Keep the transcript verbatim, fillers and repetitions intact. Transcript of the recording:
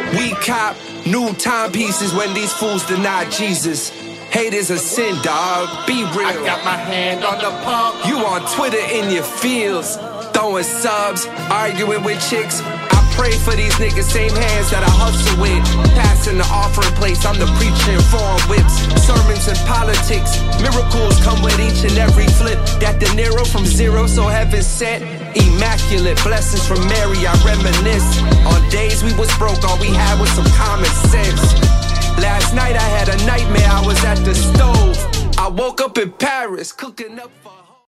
We cop new timepieces when these fools deny Jesus. Hate is a sin, dog. Be real. I got my hand on the pump. You on Twitter in your fields, throwing subs, arguing with chicks. I pray for these niggas, same hands that I hustle with. Passing the offering place, I'm the preacher in foreign whips. Sermons and politics, miracles come with each and every flip. That De Niro from zero, so heaven sent. Immaculate blessings from Mary, I reminisce. On days we was broke, all we had was some common sense. Last night I had a nightmare, I was at the stove. I woke up in Paris, cooking up for